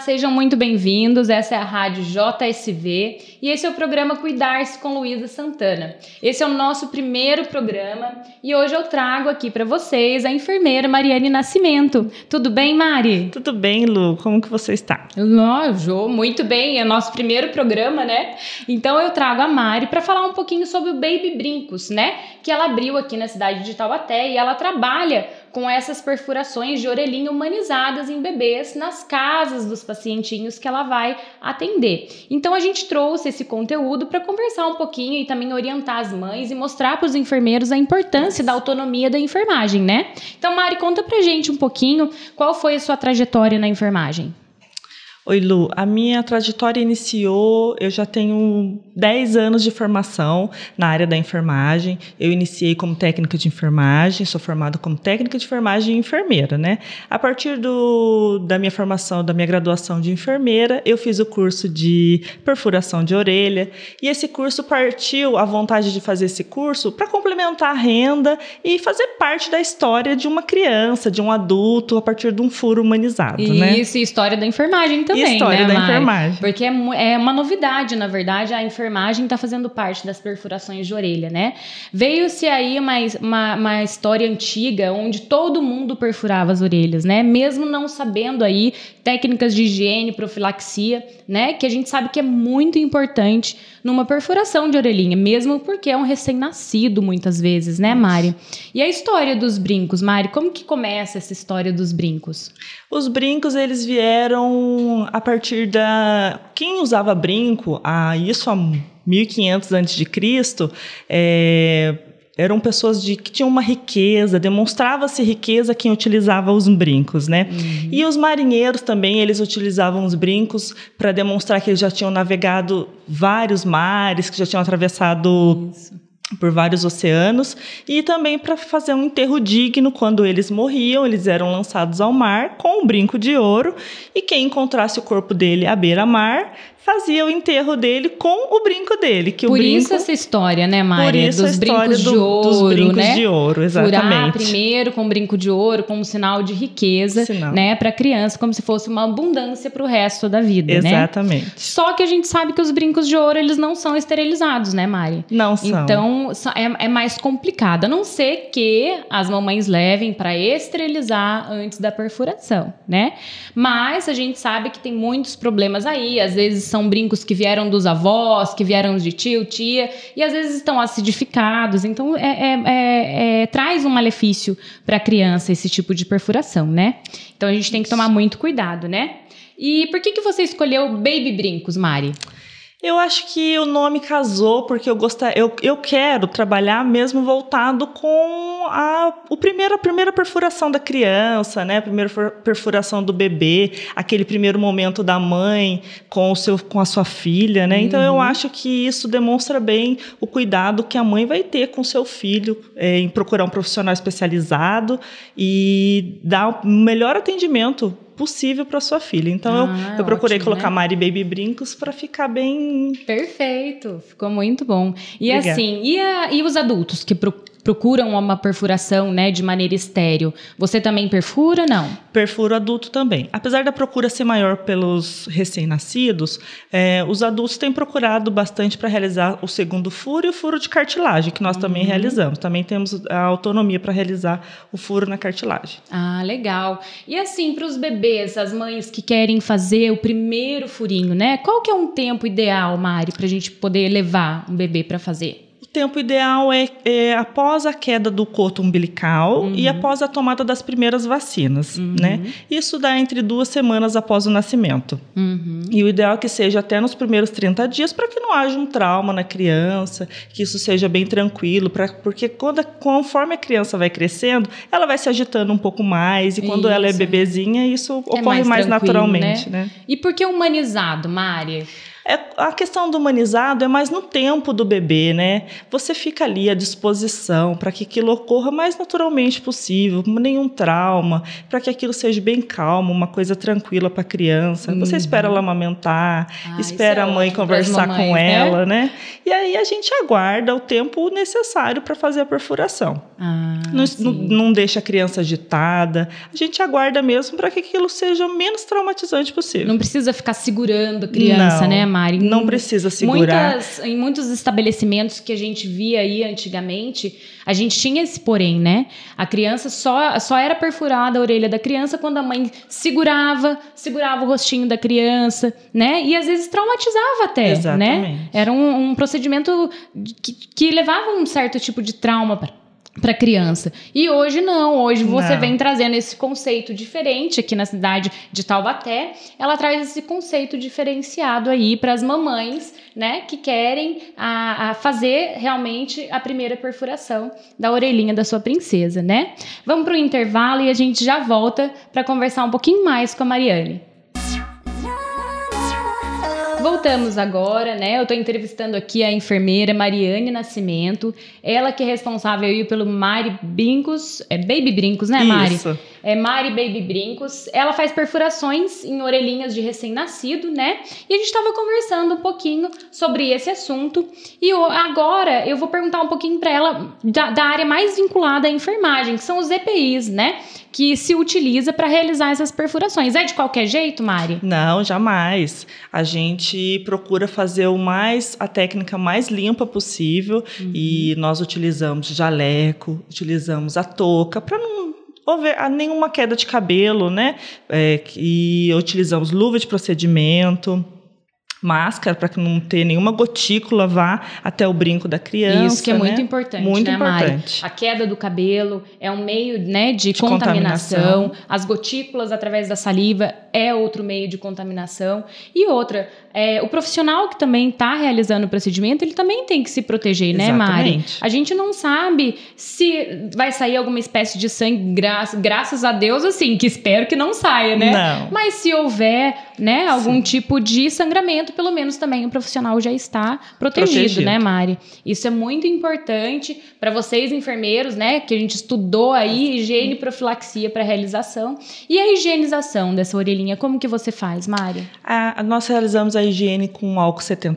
sejam muito bem-vindos. Essa é a Rádio JSV e esse é o programa Cuidar-se com Luísa Santana. Esse é o nosso primeiro programa e hoje eu trago aqui para vocês a enfermeira Mariane Nascimento. Tudo bem, Mari? Tudo bem, Lu. Como que você está? Jô, muito bem. É nosso primeiro programa, né? Então eu trago a Mari para falar um pouquinho sobre o Baby Brincos, né? Que ela abriu aqui na cidade de Taubaté e ela trabalha com essas perfurações de orelhinha humanizadas em bebês nas casas dos pacientinhos que ela vai atender. Então a gente trouxe esse conteúdo para conversar um pouquinho e também orientar as mães e mostrar para os enfermeiros a importância da autonomia da enfermagem, né? Então, Mari, conta pra gente um pouquinho qual foi a sua trajetória na enfermagem. Oi, Lu. A minha trajetória iniciou, eu já tenho 10 anos de formação na área da enfermagem. Eu iniciei como técnica de enfermagem, sou formada como técnica de enfermagem e enfermeira, né? A partir da minha formação, da minha graduação de enfermeira, eu fiz o curso de perfuração de orelha e esse curso partiu a vontade de fazer esse curso para complementar a renda e fazer parte da história de uma criança, de um adulto, a partir de um furo humanizado, né? Isso, e história da enfermagem também, história, né, da Mari? enfermagem. Porque é uma novidade, na verdade, a enfermagem está fazendo parte das perfurações de orelha, né? Veio-se aí uma história antiga onde todo mundo perfurava as orelhas, né? Mesmo não sabendo aí técnicas de higiene, profilaxia, né? Que a gente sabe que é muito importante numa perfuração de orelhinha, mesmo porque é um recém-nascido muitas vezes, né, Mari? E a história dos brincos, Mari, como que começa essa história dos brincos? Os brincos, eles vieram a partir da... Quem usava brinco, isso há 1500 a.C., eram pessoas que tinham uma riqueza, demonstrava-se riqueza quem utilizava os brincos, né? Uhum. E os marinheiros também, eles utilizavam os brincos para demonstrar que eles já tinham navegado vários mares, que já tinham atravessado... por vários oceanos, e também para fazer um enterro digno. Quando eles morriam, eles eram lançados ao mar com um brinco de ouro, e quem encontrasse o corpo dele à beira-mar fazia o enterro dele com o brinco dele. Por isso essa história, né, Mari? Por isso dos brincos de ouro, dos brincos, né? de ouro, exatamente. Furar primeiro com brinco de ouro, como sinal de riqueza, né, para a criança, como se fosse uma abundância para o resto da vida, exatamente. Né? Só que a gente sabe que os brincos de ouro, eles não são esterilizados, né, Mari? Não são. Então, é mais complicado, a não ser que as mamães levem para esterilizar antes da perfuração, né? Mas a gente sabe que tem muitos problemas aí, às vezes são brincos que vieram dos avós, que vieram de tio, tia, e às vezes estão acidificados, então traz um malefício para a criança esse tipo de perfuração, né? Então a gente tem que tomar muito cuidado, né? E por que você escolheu Baby Brincos, Mari? Eu acho que o nome casou porque eu quero trabalhar mesmo voltado com a primeira perfuração da criança, né? A primeira perfuração do bebê, aquele primeiro momento da mãe com a sua filha, né? Então eu acho que isso demonstra bem o cuidado que a mãe vai ter com o seu filho em procurar um profissional especializado e dar o melhor atendimento possível para sua filha. Então eu procurei ótimo, colocar, né? Mari Baby Brincos para ficar bem... Perfeito, ficou muito bom. E Obrigada. Assim, e os adultos que procuram uma perfuração, né, de maneira estéril, você também perfura, não? Perfuro adulto também. Apesar da procura ser maior pelos recém-nascidos, os adultos têm procurado bastante para realizar o segundo furo e o furo de cartilagem, que nós também realizamos. Também temos a autonomia para realizar o furo na cartilagem. Ah, legal. E assim, para os bebês, as mães que querem fazer o primeiro furinho, né? Qual que é um tempo ideal, Mari, para a gente poder levar um bebê para fazer? O tempo ideal é após a queda do coto umbilical e após a tomada das primeiras vacinas, né? Isso dá entre 2 semanas após o nascimento. E o ideal é que seja até nos primeiros 30 dias, para que não haja um trauma na criança, que isso seja bem tranquilo, porque conforme a criança vai crescendo, ela vai se agitando um pouco mais, e quando ela é bebezinha, isso ocorre mais naturalmente, né? E por que humanizado, Mari? A questão do humanizado é mais no tempo do bebê, né? Você fica ali à disposição para que aquilo ocorra o mais naturalmente possível, com nenhum trauma, para que aquilo seja bem calmo, uma coisa tranquila para a criança. Você espera ela amamentar, espera a mãe conversar com ela, né? E aí a gente aguarda o tempo necessário para fazer a perfuração. Não deixa a criança agitada. A gente aguarda mesmo para que aquilo seja o menos traumatizante possível. Não precisa ficar segurando a criança, né, Mari? Não precisa segurar. Em muitos estabelecimentos que a gente via aí antigamente, a gente tinha esse porém, né? A criança só era perfurada a orelha da criança quando a mãe segurava o rostinho da criança, né? E às vezes traumatizava até, Exatamente. Né? Era um procedimento que levava um certo tipo de trauma para criança. E hoje não, hoje você vem trazendo esse conceito diferente aqui na cidade de Taubaté. Ela traz esse conceito diferenciado aí para as mamães, né, que querem fazer realmente a primeira perfuração da orelhinha da sua princesa, né? Vamos para o intervalo e a gente já volta para conversar um pouquinho mais com a Mariane. Voltamos agora, né? Eu tô entrevistando aqui a enfermeira Mariane Nascimento, ela que é responsável aí pelo Mari Brincos, Baby Brincos, né, Mari? Isso. É Mari Baby Brincos. Ela faz perfurações em orelhinhas de recém-nascido, né? E a gente estava conversando um pouquinho sobre esse assunto. E agora eu vou perguntar um pouquinho para ela da área mais vinculada à enfermagem, que são os EPIs, né? Que se utiliza para realizar essas perfurações. É de qualquer jeito, Mari? Não, jamais. A gente procura fazer a técnica mais limpa possível e nós utilizamos jaleco, utilizamos a touca para não houver nenhuma queda de cabelo, né? E utilizamos luva de procedimento, máscara para que não ter nenhuma gotícula vá até o brinco da criança. Isso que é muito importante, muito né, importante. Mari? A queda do cabelo é um meio, né, de contaminação. As gotículas através da saliva é outro meio de contaminação. E outra, o profissional que também está realizando o procedimento, ele também tem que se proteger, né, Mari? A gente não sabe se vai sair alguma espécie de sangue, graças a Deus, assim, que espero que não saia, né? Não. Mas se houver, né, algum tipo de sangramento, pelo menos também o profissional já está protegido, né, Mari? Isso é muito importante para vocês, enfermeiros, né, que a gente estudou aí, higiene e profilaxia para realização. E a higienização dessa orelhinha, como que você faz, Mari? Nós realizamos a higiene com álcool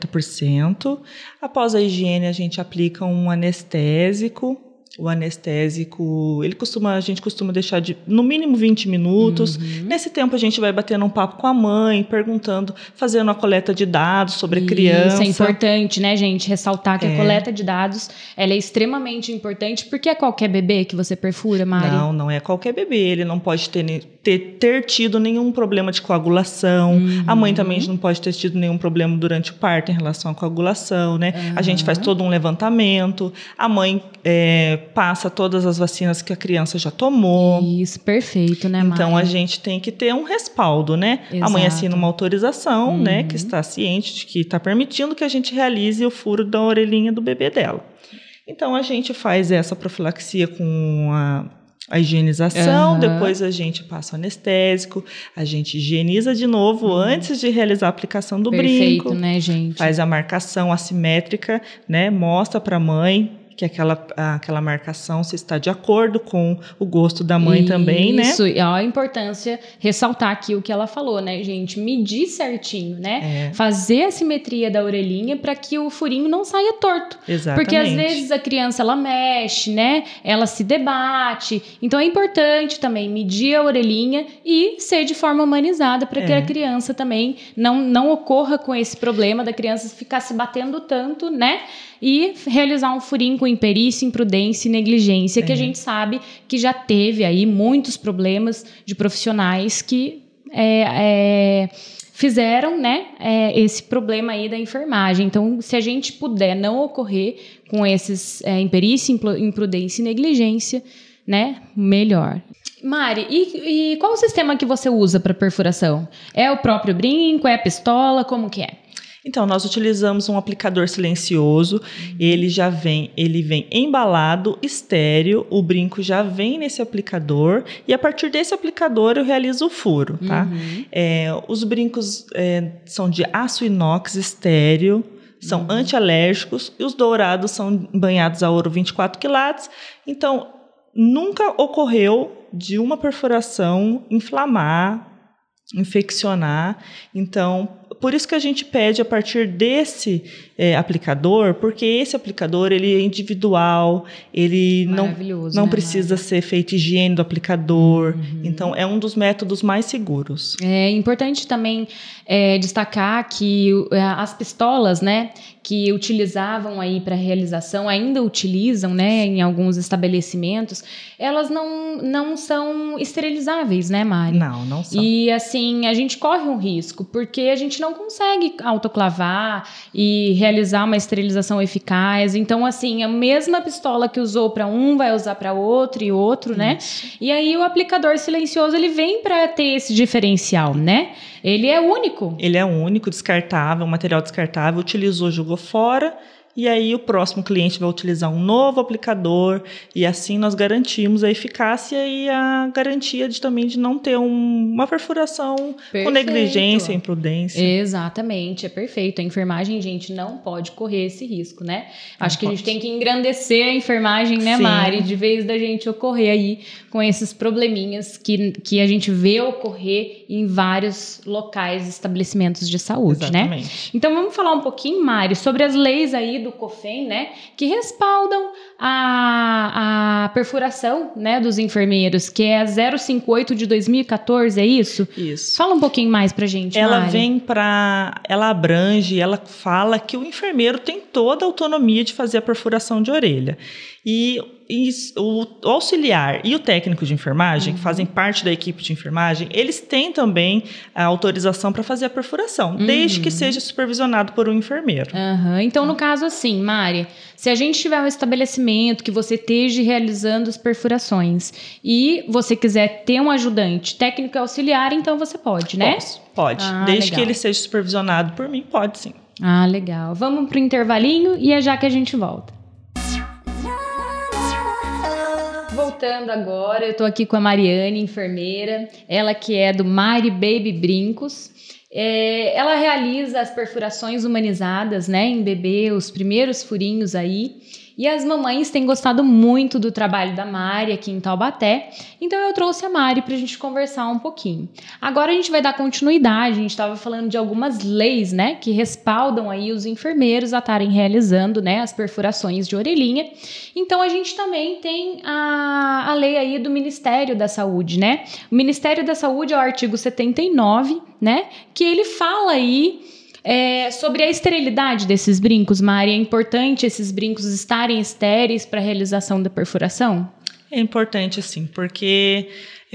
70%. Após a higiene, a gente aplica um anestésico. O anestésico, a gente costuma deixar no mínimo 20 minutos. Nesse tempo, a gente vai batendo um papo com a mãe, perguntando, fazendo uma coleta de dados sobre a criança. Isso é importante, né, gente? Ressaltar que a coleta de dados, ela é extremamente importante, porque é qualquer bebê que você perfura, Mari? Não é qualquer bebê. Ele não pode ter tido nenhum problema de coagulação. A mãe também não pode ter tido nenhum problema durante o parto em relação à coagulação, né? A gente faz todo um levantamento. A mãe passa todas as vacinas que a criança já tomou. Isso, perfeito, né, Mari? Então, a gente tem que ter um respaldo, né? Exato. A mãe assina uma autorização, né? Que está ciente de que está permitindo que a gente realize o furo da orelhinha do bebê dela. Então, a gente faz essa profilaxia com a higienização, depois a gente passa o anestésico, a gente higieniza de novo antes de realizar a aplicação do brinco. Perfeito, né, gente? Faz a marcação assimétrica, né? Mostra para a mãe que aquela marcação se está de acordo com o gosto da mãe também, né? Isso, e a importância, ressaltar aqui o que ela falou, né, gente? Medir certinho, né? Fazer a simetria da orelhinha para que o furinho não saia torto. Exatamente. Porque às vezes a criança, ela mexe, né? Ela se debate. Então é importante também medir a orelhinha e ser de forma humanizada para que a criança também não ocorra com esse problema da criança ficar se batendo tanto, né? E realizar um furinho com imperícia, imprudência e negligência, que a gente sabe que já teve aí muitos problemas de profissionais que fizeram, né, esse problema aí da enfermagem. Então, se a gente puder não ocorrer com esses imperícia, imprudência e negligência, né, melhor. Mari, e qual o sistema que você usa para perfuração? É o próprio brinco? É a pistola? Como que é? Então, nós utilizamos um aplicador silencioso, ele vem embalado, estéreo, o brinco já vem nesse aplicador e a partir desse aplicador eu realizo o furo, tá? Os brincos são de aço inox estéreo, são antialérgicos e os dourados são banhados a ouro 24 quilates, então nunca ocorreu de uma perfuração inflamar, infeccionar, então por isso que a gente pede a partir desse aplicador, porque esse aplicador ele é individual, ele não precisa ser feita higiene do aplicador, então é um dos métodos mais seguros. É importante também destacar que as pistolas, né, que utilizavam aí para realização, ainda utilizam, né, em alguns estabelecimentos, elas não são esterilizáveis, né, Mari? Não são. E assim, a gente corre um risco, porque a gente não consegue autoclavar e realizar uma esterilização eficaz. Então, assim, a mesma pistola que usou para um vai usar para outro e outro, né? E aí o aplicador silencioso, ele vem para ter esse diferencial, né? Ele é único. Ele é único, descartável, um material descartável, utilizou, jogou fora. E aí o próximo cliente vai utilizar um novo aplicador e assim nós garantimos a eficácia e a garantia de não ter uma perfuração com negligência, imprudência. Exatamente, é perfeito. A enfermagem, gente, não pode correr esse risco, né? Acho que a gente tem que engrandecer a enfermagem, né, Mari? De vez da gente ocorrer aí com esses probleminhas que a gente vê ocorrer em vários locais, estabelecimentos de saúde, né? Então vamos falar um pouquinho, Mari, sobre as leis aí do COFEN, né, que respaldam a perfuração, né, dos enfermeiros, que é a 058 de 2014, é isso? Isso. Fala um pouquinho mais pra gente, Mari. Ela abrange, ela fala que o enfermeiro tem toda a autonomia de fazer a perfuração de orelha. E o auxiliar e o técnico de enfermagem, que fazem parte da equipe de enfermagem, eles têm também a autorização para fazer a perfuração, desde que seja supervisionado por um enfermeiro. Então, no caso assim, Mari, se a gente tiver um estabelecimento que você esteja realizando as perfurações e você quiser ter um ajudante técnico e auxiliar, então você pode, né? Pode. Desde que ele seja supervisionado por mim, pode sim. Legal. Vamos para o intervalinho e é já que a gente volta. Voltando agora, eu tô aqui com a Mariane, enfermeira, ela que é do Mari Baby Brincos. Ela realiza as perfurações humanizadas, né, em bebê, os primeiros furinhos aí. E as mamães têm gostado muito do trabalho da Mari aqui em Taubaté, então eu trouxe a Mari para a gente conversar um pouquinho. Agora a gente vai dar continuidade, a gente estava falando de algumas leis, né, que respaldam aí os enfermeiros a estarem realizando, né, as perfurações de orelhinha. Então a gente também tem a lei aí do Ministério da Saúde, né? O Ministério da Saúde é o artigo 79, né, que ele fala aí sobre a esterilidade desses brincos, Mari. É importante esses brincos estarem estéreis para a realização da perfuração? É importante, sim, porque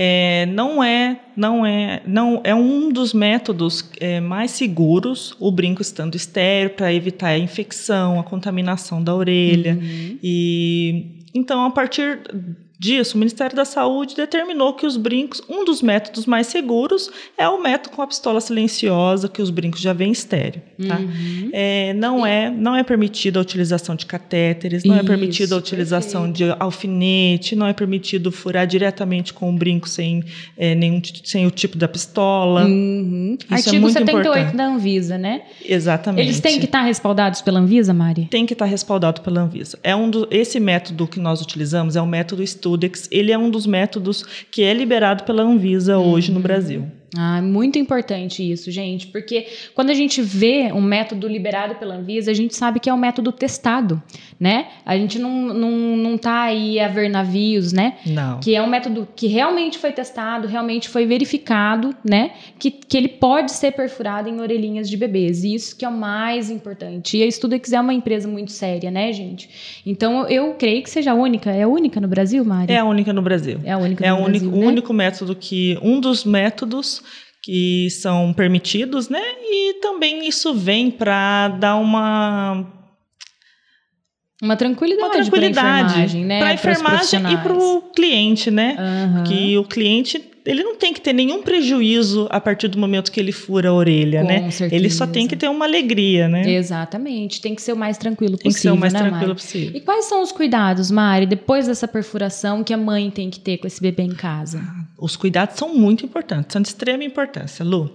é um dos métodos mais seguros, o brinco estando estéril, para evitar a infecção, a contaminação da orelha. E então, a partir disso, o Ministério da Saúde determinou que os brincos, um dos métodos mais seguros é o método com a pistola silenciosa, que os brincos já vêm estéreo. Tá? Não é permitida a utilização de catéteres, não é permitida a utilização de alfinete, não é permitido furar diretamente com o brinco sem o tipo da pistola. Isso Artigo é muito 78 importante. da Anvisa, né? Exatamente. Eles têm que estar respaldados pela Anvisa, Mari? Tem que estar respaldado pela Anvisa. Esse método que nós utilizamos é o método Studex. Ele é um dos métodos que é liberado pela Anvisa hoje no Brasil. Muito importante isso, gente, porque quando a gente vê um método liberado pela Anvisa, a gente sabe que é um método testado, né? A gente não tá aí a ver navios, né? Não. Que é um método que realmente foi testado, realmente foi verificado, né? Que ele pode ser perfurado em orelhinhas de bebês, e isso que é o mais importante. E a Studex é uma empresa muito séria, né, gente? Então, eu creio que seja a única. É a única no Brasil, Mari? É a única no Brasil. É a única no Brasil, né? O único método um dos métodos que são permitidos, né? E também isso vem para dar Uma tranquilidade para a enfermagem, né? Para a enfermagem e para o cliente, né? Que o cliente, ele não tem que ter nenhum prejuízo a partir do momento que ele fura a orelha, né? Certeza. Ele só tem que ter uma alegria, né? Exatamente. Tem que ser o mais tranquilo possível, Tem que ser o mais né, tranquilo Mari? possível. E quais são os cuidados, Mari, depois dessa perfuração que a mãe tem que ter com esse bebê em casa? Os cuidados são muito importantes, são de extrema importância, Lu.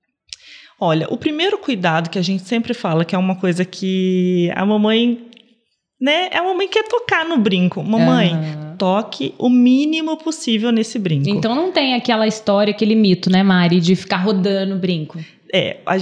Olha, o primeiro cuidado que a gente sempre fala, que é uma coisa que a mamãe, né? A mamãe quer tocar no brinco. Mamãe, toque o mínimo possível nesse brinco. Então não tem aquela história, aquele mito, né, Mari, de ficar rodando o brinco. A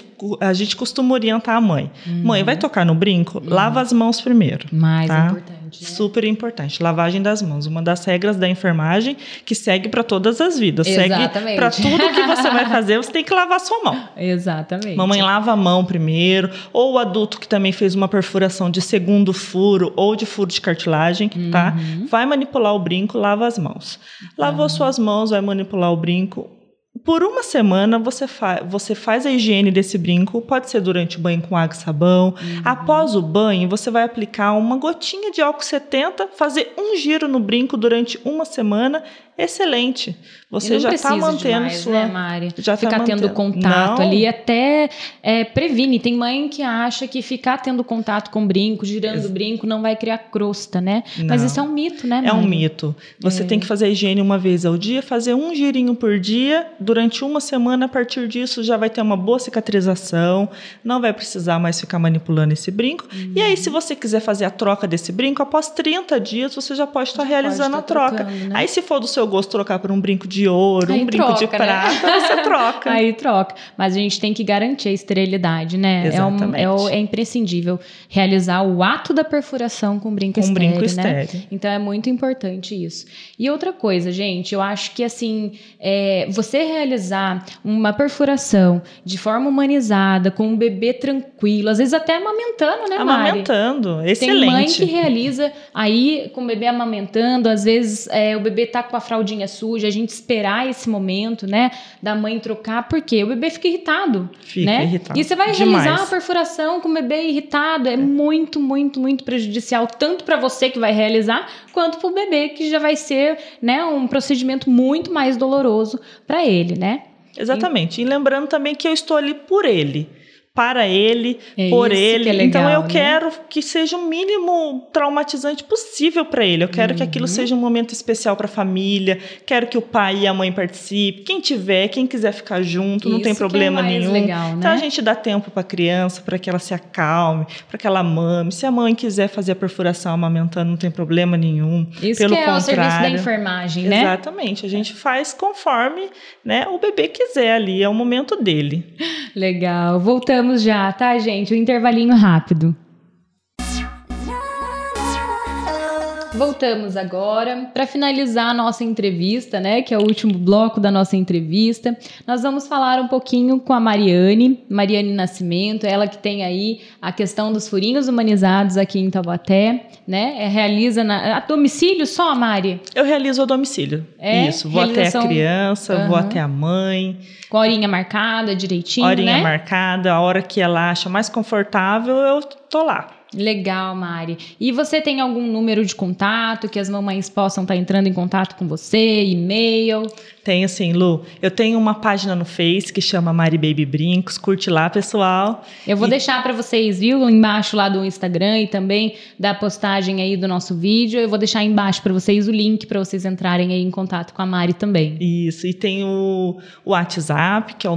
gente costuma orientar a mãe. Mãe, vai tocar no brinco? Lava as mãos primeiro. Mais tá? importante, né? Super importante. Lavagem das mãos. Uma das regras da enfermagem que segue para todas as vidas. Exatamente. Segue para tudo que você vai fazer, você tem que lavar a sua mão. Exatamente. Mamãe lava a mão primeiro. Ou o adulto que também fez uma perfuração de segundo furo ou de furo de cartilagem, tá? Vai manipular o brinco, lava as mãos. Lavou suas mãos, vai manipular o brinco. Por uma semana, você faz a higiene desse brinco, pode ser durante o banho com água e sabão. Após o banho, você vai aplicar uma gotinha de álcool 70, fazer um giro no brinco durante uma semana. Excelente. Você já está mantendo demais, né, Mari? Já ficar tá tendo contato ali até previne. Tem mãe que acha que ficar tendo contato com o brinco, girando o brinco, não vai criar crosta, né? Não. Mas isso é um mito, né, Mari? É um mito. Você tem que fazer a higiene uma vez ao dia, fazer um girinho por dia. Durante uma semana, a partir disso, já vai ter uma boa cicatrização. Não vai precisar mais ficar manipulando esse brinco. E aí, se você quiser fazer a troca desse brinco, após 30 dias, você já pode estar realizando a troca. Trocando, né? Aí, se for do seu gosto trocar por um brinco de ouro, aí um brinco de prata, né? Você troca. Aí troca. Mas a gente tem que garantir a esterilidade, né? Exatamente. É imprescindível realizar o ato da perfuração com brinco estéril, né? Estéril. Então é muito importante isso. E outra coisa, gente, eu acho que assim, você realizar uma perfuração de forma humanizada, com um bebê tranquilo, às vezes até amamentando, né, Mari? Amamentando, excelente. Tem mãe que realiza aí com o bebê amamentando, às vezes o bebê tá com a fraldinha suja, a gente esperar esse momento, né, da mãe trocar, porque o bebê fica irritado, né? Irritado. E você vai realizar a perfuração com o bebê irritado, é muito, muito, muito prejudicial, tanto para você que vai realizar, quanto para o bebê, que já vai ser, né, um procedimento muito mais doloroso para ele, né? Exatamente. E lembrando também que eu estou ali por ele. Para ele, por ele. Legal, então eu né? quero que seja o mínimo traumatizante possível para ele. Eu quero que aquilo seja um momento especial para a família. Quero que o pai e a mãe participem. Quem quiser ficar junto, não tem problema nenhum. Legal, né? Então a gente dá tempo para a criança, para que ela se acalme, para que ela mame. Se a mãe quiser fazer a perfuração amamentando, não tem problema nenhum. Isso Pelo que é contrário, o serviço da enfermagem, né? Exatamente. A gente faz conforme, né, o bebê quiser ali. É o momento dele. Legal. Voltamos já, tá, gente? Um intervalinho rápido. Voltamos agora para finalizar a nossa entrevista, né, que é o último bloco da nossa entrevista. Nós vamos falar um pouquinho com a Mariane Nascimento, ela que tem aí a questão dos furinhos humanizados aqui em Taubaté, né? Realiza a domicílio só, Mari? Eu realizo a domicílio. Isso, vou até a criança, vou até a mãe. Com a horinha marcada, direitinho, horinha né? marcada, a hora que ela acha mais confortável, eu tô lá. Legal, Mari. E você tem algum número de contato que as mamães possam estar entrando em contato com você, e-mail? Tenho sim, Lu. Eu tenho uma página no Face que chama Mari Baby Brincos. Curte lá, pessoal. Eu vou deixar para vocês, viu? Embaixo lá do Instagram e também da postagem aí do nosso vídeo. Eu vou deixar embaixo para vocês o link para vocês entrarem aí em contato com a Mari também. Isso. E tem o WhatsApp, que é o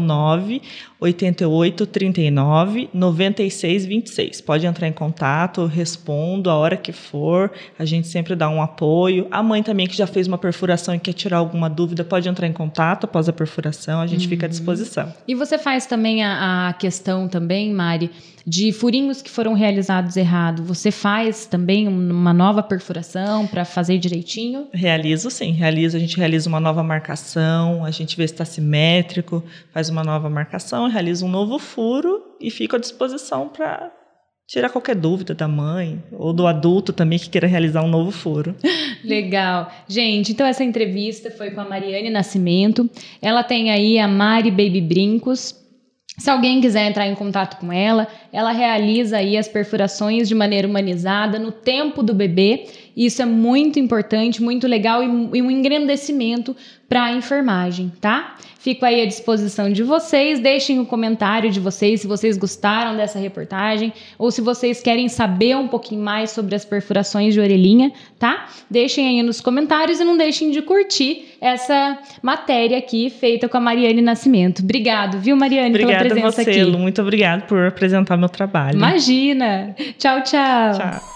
988399626. Pode entrar em contato, eu respondo a hora que for. A gente sempre dá um apoio. A mãe também que já fez uma perfuração e quer tirar alguma dúvida, pode entrar em contato após a perfuração, a gente fica à disposição. E você faz também a questão também, Mari, de furinhos que foram realizados errado. Você faz também uma nova perfuração para fazer direitinho? Realizo, sim. A gente realiza uma nova marcação, a gente vê se está simétrico, faz uma nova marcação, realiza um novo furo e fico à disposição para tirar qualquer dúvida da mãe ou do adulto também que queira realizar um novo furo. Legal. Gente, então essa entrevista foi com a Mariane Nascimento. Ela tem aí a Mari Baby Brincos. Se alguém quiser entrar em contato com ela, ela realiza aí as perfurações de maneira humanizada no tempo do bebê. Isso é muito importante, muito legal e um engrandecimento para a enfermagem, tá? Fico aí à disposição de vocês. Deixem o comentário de vocês se vocês gostaram dessa reportagem ou se vocês querem saber um pouquinho mais sobre as perfurações de orelhinha, tá? Deixem aí nos comentários e não deixem de curtir essa matéria aqui feita com a Mariane Nascimento. Obrigado, viu, Mariane, pela presença aqui. Obrigada a você, Lu. Muito obrigada por apresentar meu trabalho. Imagina! Tchau, tchau! Tchau.